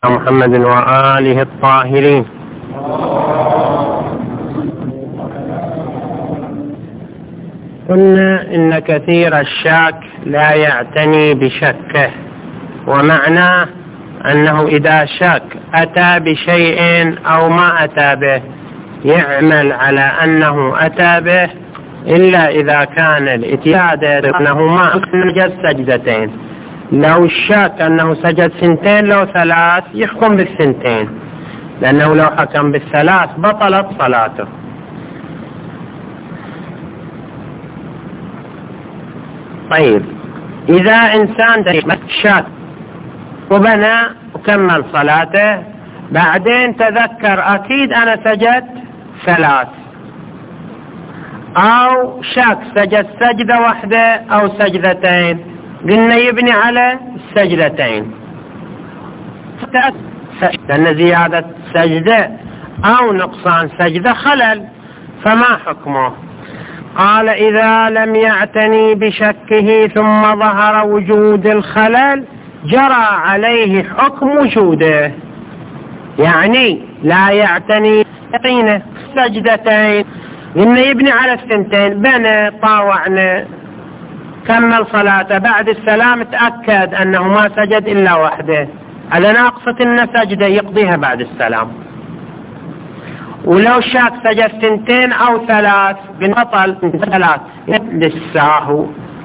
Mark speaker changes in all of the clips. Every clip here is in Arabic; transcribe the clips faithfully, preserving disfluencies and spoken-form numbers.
Speaker 1: محمد وآله الطاهرين. قلنا إن كثير الشاك لا يعتني بشكه، ومعناه أنه إذا شك أتى بشيء أو ما أتى به يعمل على أنه أتى به، إلا إذا كان الاتياد أنه ما سجد سجدتين. لو شك أنه سجد سنتين لو ثلاث يحكم بالسنتين، لأنه لو حكم بالثلاث بطلت صلاته. طيب، إذا إنسان شك وبنى وكمل صلاته، بعدين تذكر أكيد أنا سجدت ثلاث، أو شك سجد سجدة واحدة أو سجدتين، قلنا يبني على السجدتين، لأن زيادة سجدة أو نقصان سجدة خلل، فما حكمه؟ قال: إذا لم يعتني بشكه ثم ظهر وجود الخلل جرى عليه حكم وجوده. يعني لا يعتني يقينه سجدتين، إنه يبني على السنتين، بنى طاوعنا كمل صلاته، بعد السلام تأكد أنه ما سجد إلا واحدة، هذا ناقصة إنه سجدة يقضيها بعد السلام. ولو شاك سجد سنتين أو ثلاث بنبطل ثلاث للساهو.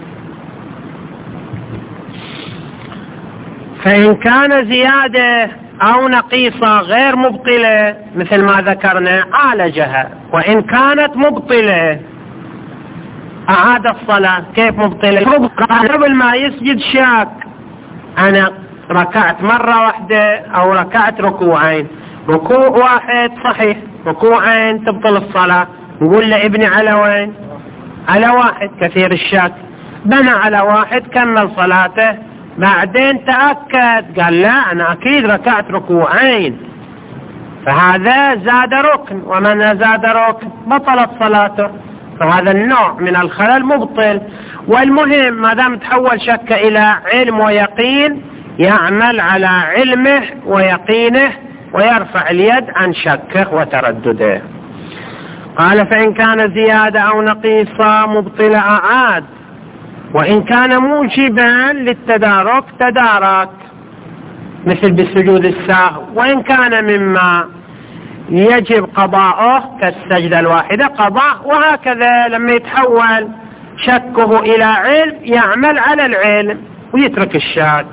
Speaker 1: فإن كان زيادة أو نقيصة غير مبطلة مثل ما ذكرنا عالجها، وإن كانت مبطلة أعاد الصلاة. كيف مبطلة؟ قبل ما يسجد شاك أنا ركعت مرة واحدة أو ركعت ركوعين، ركوع واحد صحيح، ركوعين تبطل الصلاة، نقول له ابني على وين؟ على واحد كثير الشاك، بنى على واحد كمل صلاته، بعدين تأكد قال لا أنا أكيد ركعت ركوعين، فهذا زاد ركن، ومن زاد ركن بطلت صلاته، فهذا النوع من الخلل مبطل. والمهم ما دام تحول شك إلى علم ويقين يعمل على علمه ويقينه ويرفع اليد عن شكه وتردده. قال: فإن كان زيادة أو نقيصة مبطلة أعاد، وإن كان موجبا للتدارك تدارك مثل بالسجود السهو، وإن كان مما يجب قضاؤه كالسجدة الواحدة قضاء، وهكذا لما يتحول شكه إلى علم يعمل على العلم ويترك الشك.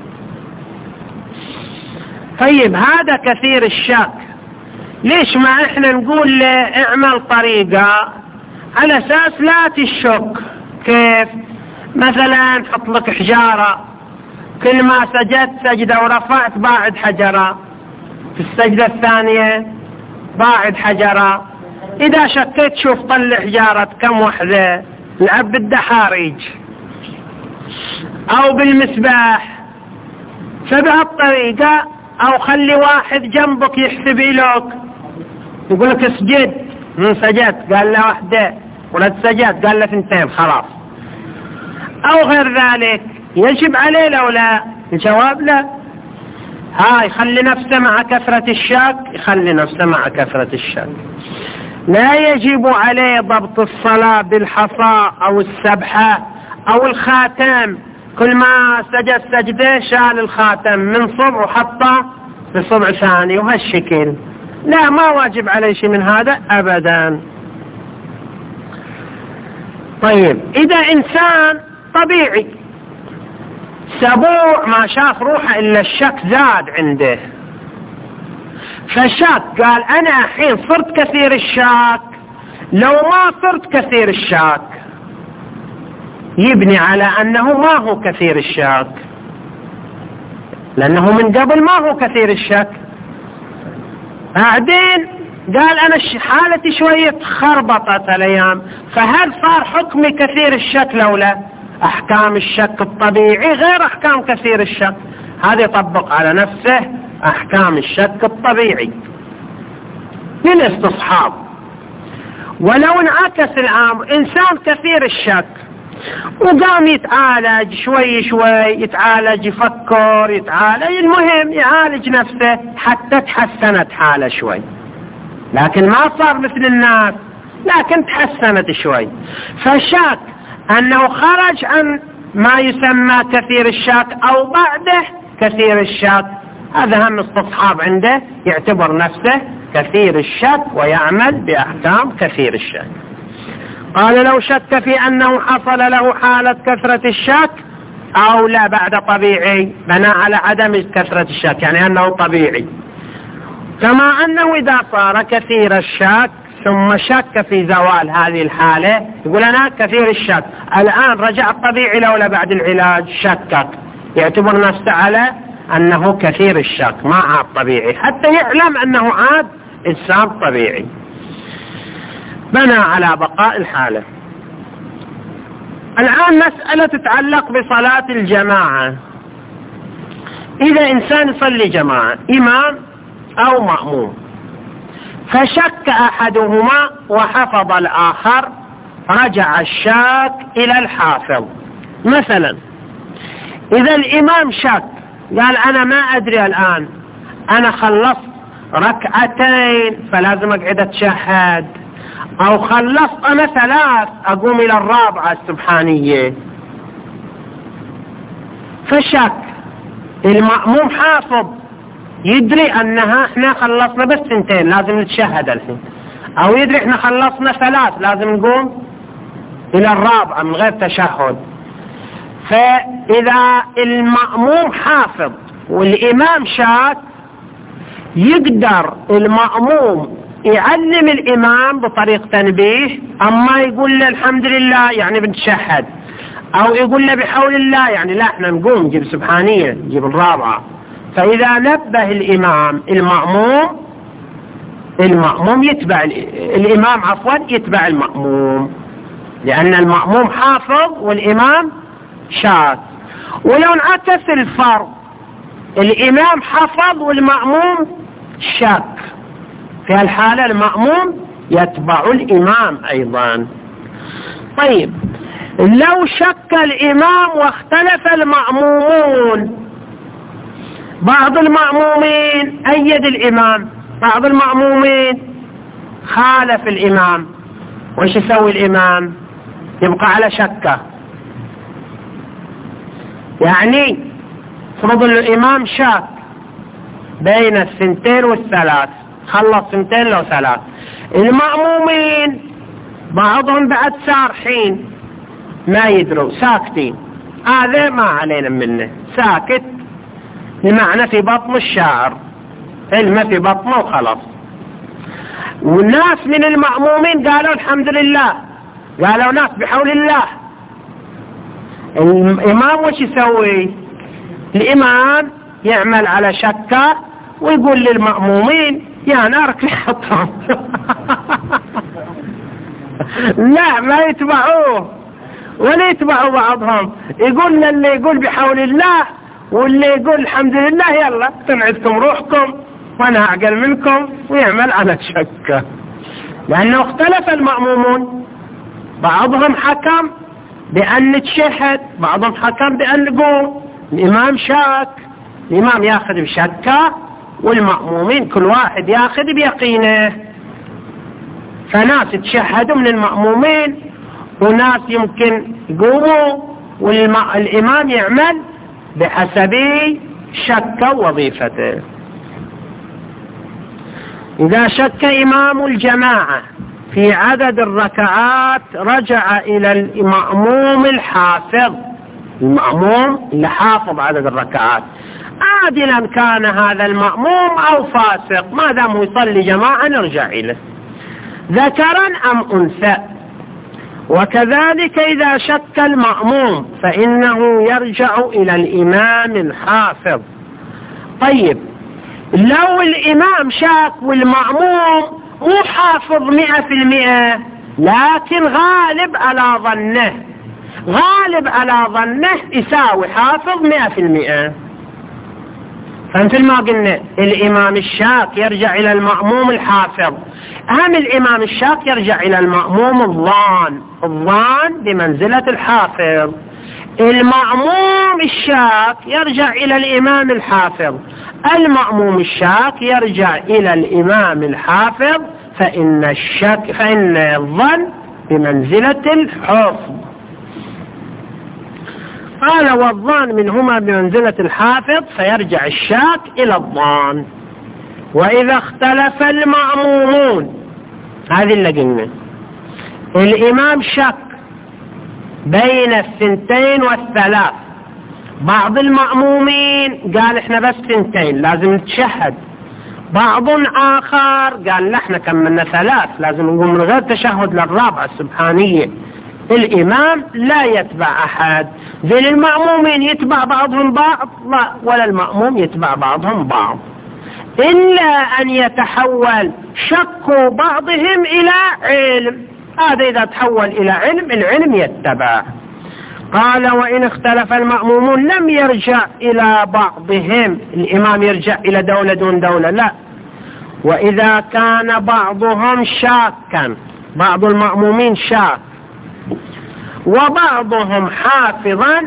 Speaker 1: طيب، هذا كثير الشك، ليش ما احنا نقول له اعمل طريقة على اساس لا تشك؟ كيف؟ مثلا حط لك حجارة، كل ما سجدت سجدة ورفعت باعد حجرة، في السجدة الثانية باعد حجرة، إذا شكيت شوف طلع حجارة كم وحدة، لعب بالدحاريج أو بالمسباح. فبهالطريقة أو خلي واحد جنبك يحسب إليك، يقول لك اسجد، من سجدت قال له واحدة، ولا تسجد قال له اثنتين، خلاص. أو غير ذلك يجب عليه لو لا؟ الجواب لا. هاي خلي نفسه مع كثرة الشك، يخلي نفسه مع كثرة الشك. لا يجب عليه ضبط الصلاة بالحصى أو السبحة أو الخاتم، كل ما سجد سجده شال الخاتم من صبع وحطه في صبع ثاني وهالشكل، لا، ما واجب عليه شيء من هذا أبدا. طيب، إذا إنسان طبيعي سبوع ما شاف روحه إلا الشك زاد عنده، فشك قال أنا الحين صرت كثير الشك، لو ما صرت كثير الشك يبني على أنه ما هو كثير الشك، لأنه من قبل ما هو كثير الشك. بعدين قال أنا حالتي شوية خربطت الأيام، فهل صار حكمي كثير الشك لولا؟ أحكام الشك الطبيعي غير أحكام كثير الشك، هذا يطبق على نفسه أحكام الشك الطبيعي للاستصحاب. ولو انعكس الأمر، إنسان كثير الشك وقام يتعالج شوي شوي، يتعالج، يفكر، يتعالج، المهم يعالج نفسه حتى تحسنت حاله شوي، لكن ما صار مثل الناس، لكن تحسنت شوي. فشاك أنه خرج عن ما يسمى كثير الشاك أو بعده كثير الشاك، هذا هم استصحاب عنده، يعتبر نفسه كثير الشك ويعمل بأحكام كثير الشك. قال لو شك في أنه حصل له حالة كثرة الشك أو لا بعد طبيعي، بناء على عدم كثرة الشك، يعني أنه طبيعي. كما أنه إذا صار كثير الشك ثم شك في زوال هذه الحالة، يقول أنا كثير الشك الآن رجع الطبيعي لو لا بعد العلاج، شكك، يعتبر نفسه على أنه كثير الشك ما عاد طبيعي، حتى يعلم أنه عاد إنسان طبيعي، بنى على بقاء الحالة. الآن مسألة تتعلق بصلاة الجماعة. إذا إنسان يصلي جماعة، إمام أو مأموم، فشك أحدهما وحفظ الآخر، رجع الشاك إلى الحافظ. مثلا إذا الإمام شك، قال أنا ما أدري الآن، أنا خلصت ركعتين فلازم أقعد أتشهد، أو خلصت أنا ثلاث أقوم إلى الرابعة السبحانية، فشك. المأموم حافظ يدري أنها إحنا خلصنا بس سنتين لازم نتشهد الحين، أو يدري إحنا خلصنا ثلاث لازم نقوم إلى الرابعة من غير تشهد. فإذا المأموم حافظ والإمام شاك، يقدر المأموم يعلم الإمام بطريق تنبيه، أما يقول له الحمد لله يعني بنتشهد، أو يقول له بحول الله يعني لا احنا نقوم نجيب سبحانية نجيب الرابعة. فإذا نبه الإمام المأموم، المأموم يتبع الإمام عفوا يتبع المأموم، لأن المأموم حافظ والإمام شاك. ولو انعكس الفرض، الإمام حفظ والمأموم شاك، في هالحالة المأموم يتبع الإمام أيضا. طيب لو شك الإمام واختلف المأمومون، بعض المأمومين أيد الإمام، بعض المأمومين خالف الإمام، وش يسوي الإمام؟ يبقى على شكه. يعني فرض الإمام شاك بين الثنتين والثلاث، خلص ثنتين لو ثلاث، المأمومين بعضهم بعد سارحين ما يدروا ساكتين، هذا ما علينا منه، ساكت بمعنى في بطن الشاعر، علمه في بطنه وخلص. والناس من المأمومين قالوا الحمد لله، قالوا ناس بحول الله. الإمام وش يسوي؟ الإمام يعمل على شكه ويقول للمأمومين يا نارك لحطهم لا ما يتبعوه ولا يتبعوا بعضهم، يقول اللي يقول بحول الله واللي يقول الحمد لله يلا تنعدكم روحكم وانا اعقل منكم، ويعمل على شكه. لانه اختلف المأمومون، بعضهم حكم بأن نتشهد، بعضهم حكم بأن نقوم. الإمام شاك، الإمام ياخذ بشكه والمأمومين كل واحد ياخذ بيقينه. فناس يتشهدوا من المأمومين وناس يمكن يقوموا، والإمام يعمل بحسب شك وظيفته. إذا شك إمام الجماعة في عدد الركعات، رجع إلى المأموم الحافظ، المأموم اللي حافظ عدد الركعات، عادلا كان هذا المأموم أو فاسق، ما دام يصلي جماعة نرجع إليه، ذكرا أم أنثى. وكذلك إذا شك المأموم فإنه يرجع إلى الإمام الحافظ. طيب لو الإمام شاك والمأموم مو حافظ مئة في المئة، لكن غالب على ظنه، غالب على ظنه يساوي حافظ مئة في المئة، فمثل ما قلنا الإمام الشاك يرجع إلى المأموم الحافظ، أهم الإمام الشاك يرجع إلى المأموم الظان، الظان بمنزلة الحافظ. المأموم الشاك يرجع إلى الإمام الحافظ، المأموم الشاك يرجع إلى الإمام الحافظ، فإن الشك فإن الظن بمنزلة الحفظ. قال والظان منهما بمنزلة الحافظ فيرجع الشاك إلى الظان. وإذا اختلف المأمومون، هذه اللي قلنا الإمام شك بين الثنتين والثلاث، بعض المأمومين قال احنا بس ثنتين لازم نتشهد، بعض آخر قال لا احنا كملنا ثلاث لازم نقوم من غير تشهد للرابعة السبحانية. الإمام لا يتبع أحد، ذي المأمومين يتبع بعضهم بعض لا، ولا المأموم يتبع بعضهم بعض، إلا أن يتحول شك بعضهم إلى علم، هذا إذا تحول إلى علم العلم يتبع. قال وإن اختلف المأمومون لم يرجع إلى بعضهم، الإمام يرجع إلى دولة دون دولة لا. وإذا كان بعضهم شاكا، بعض المأمومين شاك وبعضهم حافظا،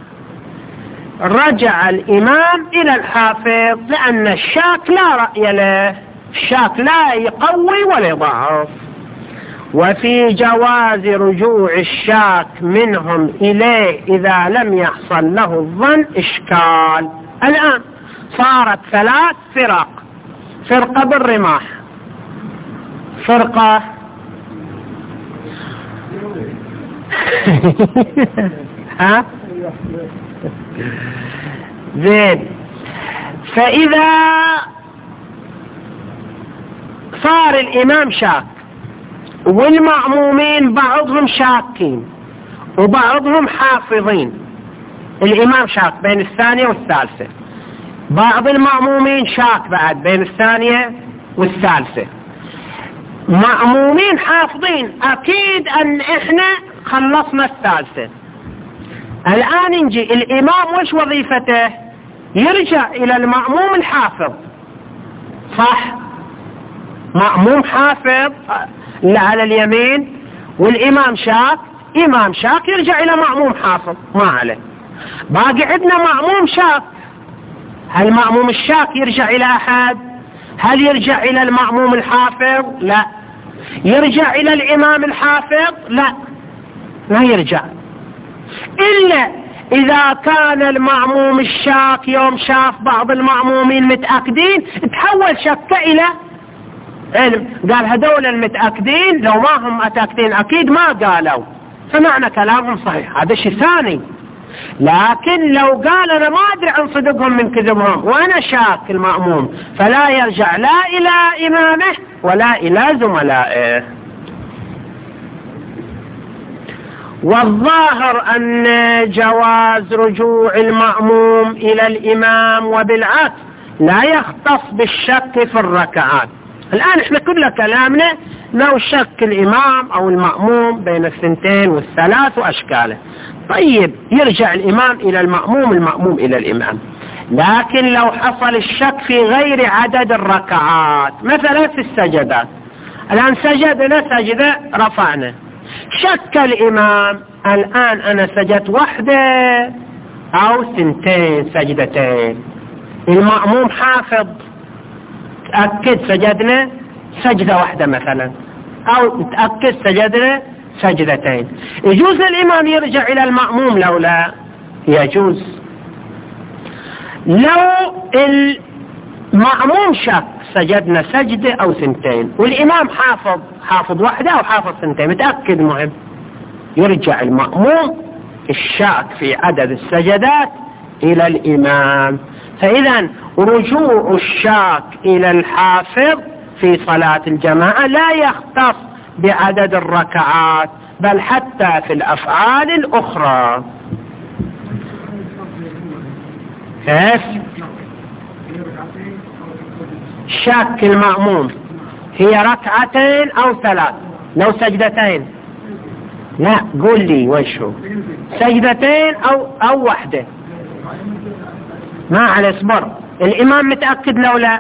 Speaker 1: رجع الإمام إلى الحافظ، لأن الشاك لا رأي له، الشاك لا يقوي ولا يضعف. وفي جواز رجوع الشاك منهم إليه إذا لم يحصل له الظن إشكال. الآن صارت ثلاث فرق، فرقة بالرماح، فرقة ها زين. فإذا صار الإمام شاك والمأمومين بعضهم شاكين وبعضهم حافظين، الإمام شاك بين الثانية والثالثة، بعض المأمومين شاك بعد بين الثانية والثالثة، مأمومين حافظين، أكيد أن إحنا خلصنا الثالثة. الآن نجي الإمام وش وظيفته؟ يرجع إلى المأموم الحافظ، صح؟ مأموم حافظ اللي على اليمين، والإمام شاك، إمام شاك يرجع إلى مأموم حافظ ما عليه. باقي عندنا مأموم شاك، هل مأموم الشاك يرجع إلى أحد؟ هل يرجع إلى المأموم الحافظ؟ لا. يرجع إلى الإمام الحافظ؟ لا، لا يرجع، إلا إذا كان المأموم الشاك يوم شاف بعض المأمومين متأكدين تحول شك إلى علم، قال هذول المتأكدين لو ما هم متأكدين أكيد ما قالوا، فمعنى كلامهم صحيح، هذا شيء ثاني. لكن لو قال أنا ما أدري عن صدقهم من كذبهم وأنا شاك المأموم، فلا يرجع لا إلى إمامه ولا إلى زملائه. والظاهر أن جواز رجوع المأموم إلى الإمام وبالعكس لا يختص بالشك في الركعات. الآن احنا كل كلامنا لو شك الإمام أو المأموم بين الثنتين والثلاث وأشكاله، طيب يرجع الإمام إلى المأموم، المأموم إلى الإمام. لكن لو حصل الشك في غير عدد الركعات، مثلا في السجدات، الآن سجدنا سجدة رفعنا، شك الإمام الآن أنا سجدت واحدة أو سنتين سجدتين، المأموم حافظ تأكد سجدنا سجدة واحدة مثلا، أو تأكد سجدنا سجدتين، يجوز الإمام يرجع إلى المأموم لو لا؟ يجوز. لو المأموم شك سجدنا سجدة أو سنتين والإمام حافظ حافظ واحدة أو حافظ سنتين متأكد مهم، يرجع المأموم الشاك في عدد السجدات إلى الإمام. فإذا رجوع الشاك إلى الحافظ في صلاة الجماعة لا يختص بعدد الركعات بل حتى في الأفعال الأخرى. ايش شك المأموم هي ركعتين أو ثلاث؟ لو سجدتين لا قول لي وشو، سجدتين أو أو واحدة ما على اصبر، الإمام متأكد لو لا؟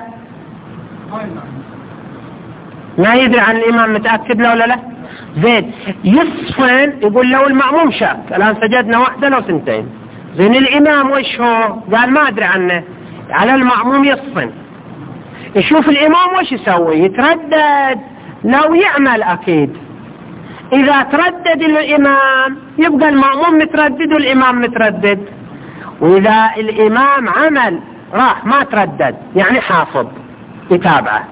Speaker 1: ما يدري عن الإمام متأكد لو لا لا؟ زين يصفن، يقول لو المأموم شاك الآن سجدنا واحدة لو سنتين، زين الإمام وش هو؟ قال ما أدري عنه. على المأموم يصفن يشوف الإمام وش يسوي، يتردد لو يعمل أكيد. إذا تردد الإمام يبقى المأموم متردد والإمام متردد، وإذا الإمام عمل راح ما تردد يعني حافظ يتابعه،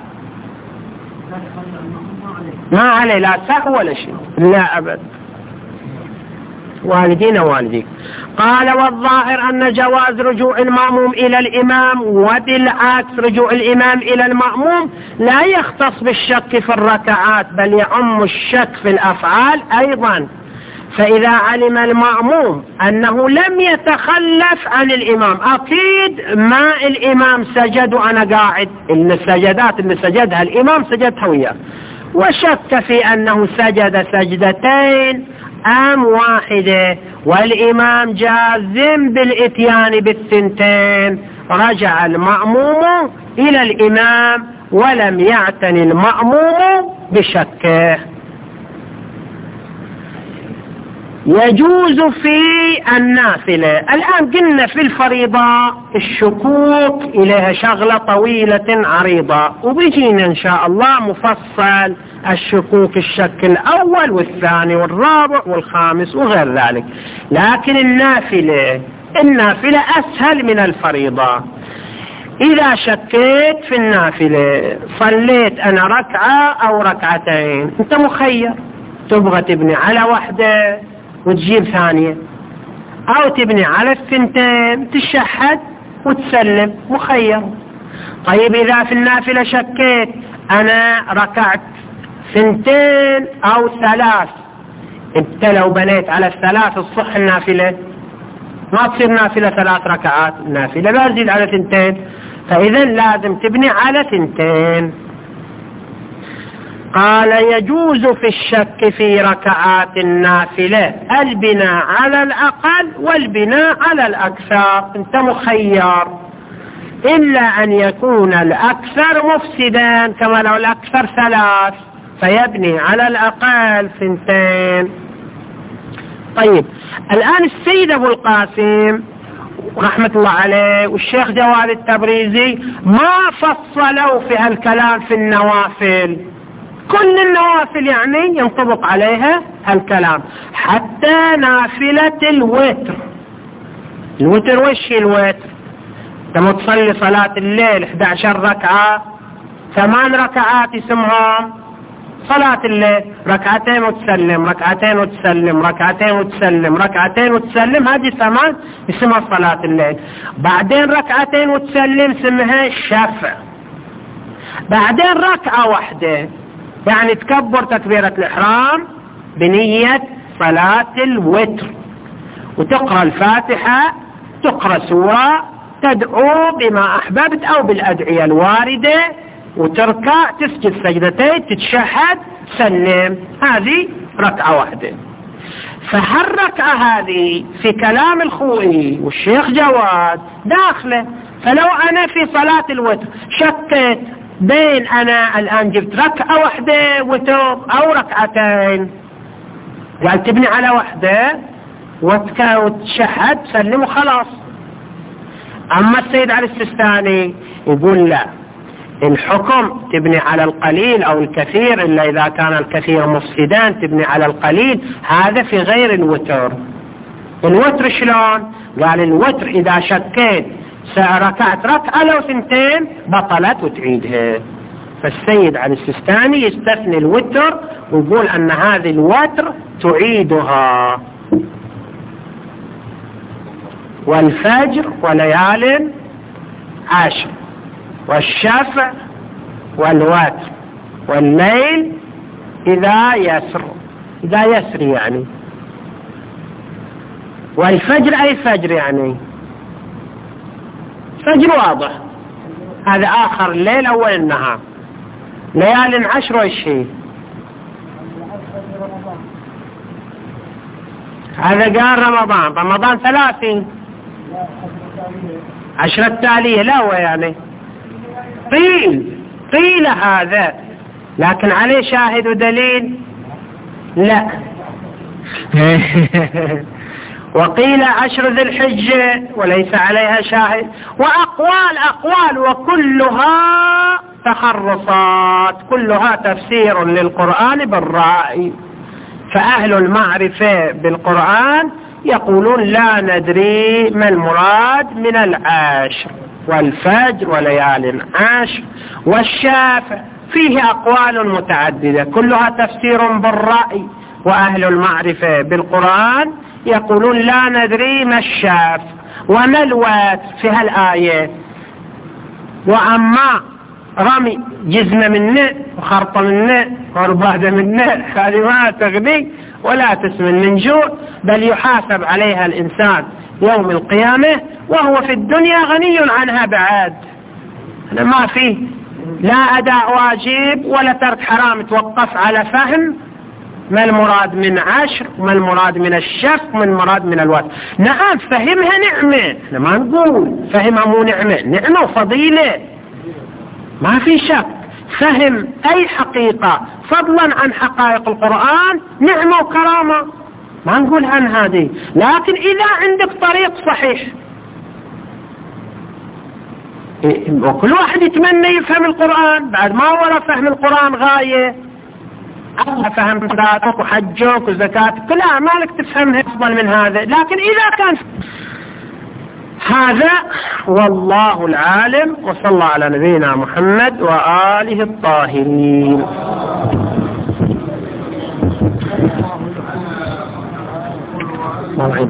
Speaker 1: ما عليه لا سهو ولا شيء، لا أبد. والدين والديك. قال والظاهر أن جواز رجوع المأموم إلى الإمام وبالعكس رجوع الإمام إلى المأموم لا يختص بالشك في الركعات، بل يعم الشك في الأفعال أيضا. فإذا علم المأموم أنه لم يتخلف عن الإمام، أكيد ما الإمام سجد وأنا قاعد، إن السجدات اللي سجدها الإمام سجدها وياه، وشك في أنه سجد سجدتين أم واحدة والإمام جازم بالإتيان بالثنتين، رجع المأموم إلى الإمام ولم يعتني المأموم بشكه. يجوز في النافلة. الآن قلنا في الفريضة الشكوك إليها شغلة طويلة عريضة، وبيجينا إن شاء الله مفصل الشكوك الشك الأول والثاني والرابع والخامس وغير ذلك. لكن النافلة النافلة أسهل من الفريضة. إذا شكيت في النافلة صليت أنا ركعة أو ركعتين، أنت مخير، تبغى تبني على واحدة وتجيب ثانية، أو تبني على الثنتين تشهد وتسلم، مخير. طيب إذا في النافلة شكيت أنا ركعت ثنتين أو ثلاث، انت لو بنيت على الثلاث الصح النافلة، ما تصير نافلة ثلاث ركعات، النافلة لا تزيد على ثنتين، فإذا لازم تبني على ثنتين. قال يجوز في الشك في ركعات النافلة البناء على الأقل والبناء على الأكثر، انت مخير، إلا أن يكون الأكثر مفسدا، كما لو الأكثر ثلاث فيبني على الأقل ثنتين. طيب الآن السيد أبو القاسم رحمة الله عليه والشيخ جواد التبريزي ما فصلوا في هالكلام في النوافل، كل النوافل يعني ينطبق عليها هالكلام، حتى نافلة الوتر. الوتر وش الوتر؟ لما تصلي صلاة الليل إحدى عشرة ركعة، ثمان ركعات اسمهم صلاة الليل، ركعتين وتسلم ركعتين وتسلم ركعتين وتسلم ركعتين وتسلم، هذه ثمان اسمها صلاة الليل. بعدين ركعتين وتسلم اسمها الشفع. بعدين ركعة واحدة يعني تكبر تكبيرة الإحرام بنية صلاة الوتر، وتقرأ الفاتحة، تقرأ سورة، تدعو بما أحببت أو بالأدعية الواردة، وتركع تسجد سجدتين تتشهد تسلم، هذه ركعة واحدة. فهالركعة هذه في كلام الخوئي والشيخ جواد داخله. فلو أنا في صلاة الوتر شكيت بين أنا الآن جبت ركعة واحدة وتر أو ركعتين، قال تبني على واحدة وتشهد تسلم وخلاص. أما السيد علي السيستاني يقول لا، الحكم تبني على القليل أو الكثير، إلا إذا كان الكثير مفسدان تبني على القليل، هذا في غير الوتر. الوتر شلون؟ قال الوتر إذا شكيت ركعت ركعة لو ثنتين بطلت وتعيدها. فالسيد علي السيستاني يستثني الوتر ويقول أن هذه الوتر تعيدها. والفجر وليال عشر والشفع والوتر والليل إذا يسر، إذا يسر يعني، والفجر أي فجر يعني فجر واضح، هذا آخر الليل أول النهار. ليال عشر والشيء هذا قال رمضان، رمضان ثلاثين، عشرة التالية لا هو يعني قيل قيل هذا، لكن عليه شاهد ودليل لا. وقيل عشر ذي الحجة وليس عليها شاهد، وأقوال أقوال وكلها تخرصات، كلها تفسير للقرآن بالرأي. فأهل المعرفة بالقرآن يقولون لا ندري ما المراد من العشر والفجر وليال عشر والشافع، فيه أقوال متعددة كلها تفسير بالرأي. وأهل المعرفة بالقرآن يقولون لا ندري ما الشاف وما الوات في هالآية، وأما رمي جزمة منه وخرطة منه وربادة منه هذه ما تغني ولا تسمن من جوع، بل يحاسب عليها الإنسان يوم القيامة وهو في الدنيا غني عنها بعد. ما فيه لا أداء واجب ولا ترك حرام، توقف على فهم ما المراد من عشر وما المراد من الشف وما المراد من الوقت. نعم فهمها نعمة، ما نقول فهمها مو نعمة، نعمة وفضيلة ما في شك. فهم أي حقيقة فضلا عن حقائق القرآن نعمة وكرامة، ما نقول عن هذه. لكن إذا عندك طريق صحيح، وكل واحد يتمنى يفهم القرآن، بعد ما ولا فهم القرآن غاية، الله فهم صلاتك وحجك وزكاتك كل أعمالك تفهمها أفضل من هذا. لكن إذا كان هذا والله العالم، وصلى الله على نبينا محمد وآله الطاهرين. موعد